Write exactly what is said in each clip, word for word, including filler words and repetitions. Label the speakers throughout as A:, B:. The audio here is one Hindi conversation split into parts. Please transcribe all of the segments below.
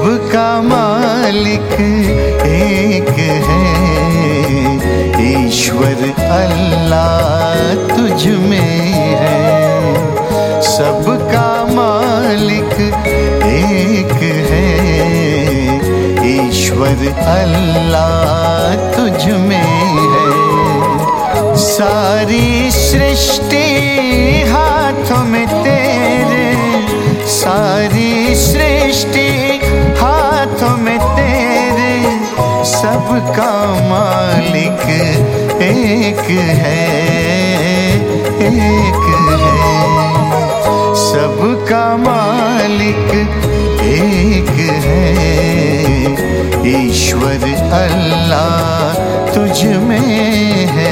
A: सबका मालिक एक है, ईश्वर अल्लाह तुझ में है। सबका मालिक एक है, ईश्वर अल्लाह तुझ में है। सारी सृष्टि हाथों में तेरे, सारी सृष्टि हाथों में तेरे। सबका मालिक एक है, एक है। सबका मालिक एक है, ईश्वर अल्लाह तुझ में है।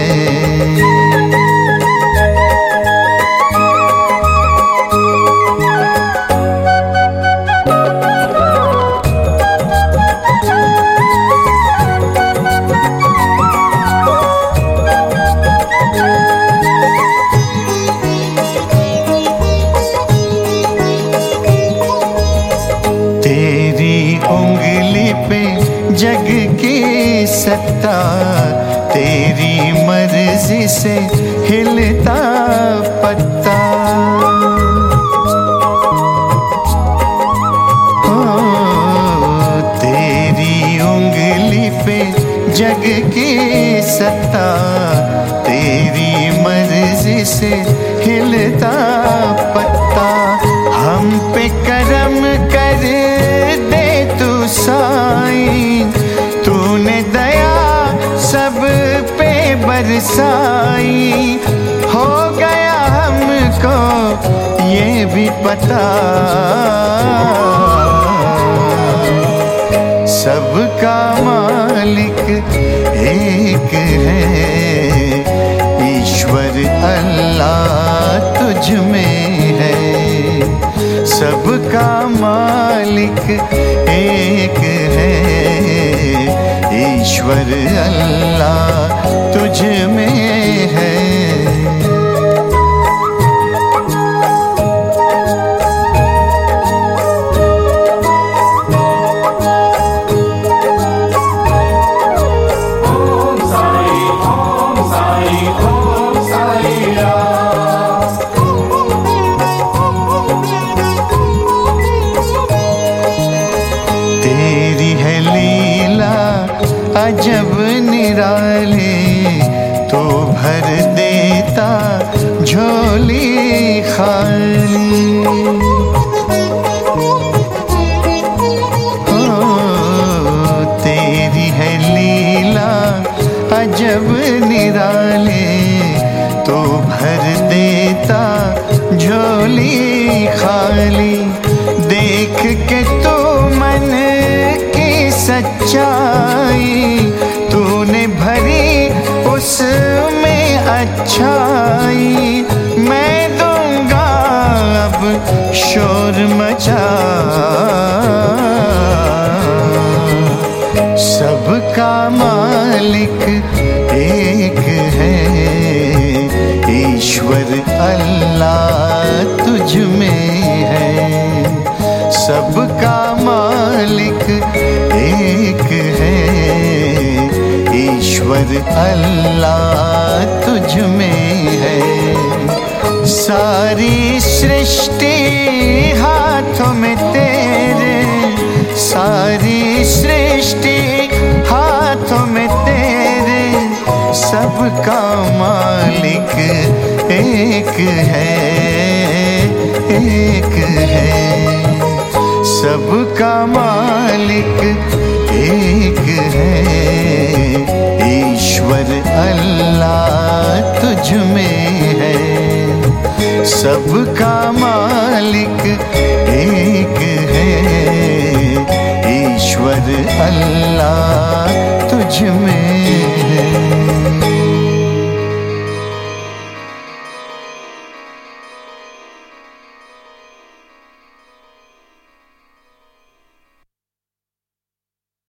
A: जग की सत्ता तेरी मर्जी से हिलता पत्ता। हो तेरी उंगली पे जग की सत्ता, तेरी मर्जी से हिलता पत्ता। हम पे करम कर दे तू साईं, तूने दया सब पे बरसाई। हो गया हमको ये भी पता, सबका मालिक एक है, ईश्वर अल्लाह तुझ में है। सबका मालिक एक है, ईश्वर अल्लाह तुझ में है। अजब निराली तो भर देता झोली खाली। ओ तेरी है लीला अजब निराली तो भर देता झोली खाली। देख के तू मन की सच्चाई, तूने भरी उसमें अच्छाई। मैं दूंगा अब शोर मचा, सबका मालिक एक है, ईश्वर अल्लाह तुझ में है। सबका मालिक एक है, ईश्वर अल्लाह तुझ में है। सारी सृष्टि हाथों में तेरे, सारी सृष्टि हाथों में तेरे। सबका मालिक एक है, एक है। सबका मालिक एक है, ईश्वर अल्लाह तुझ में है। सबका मालिक एक है, ईश्वर अल्लाह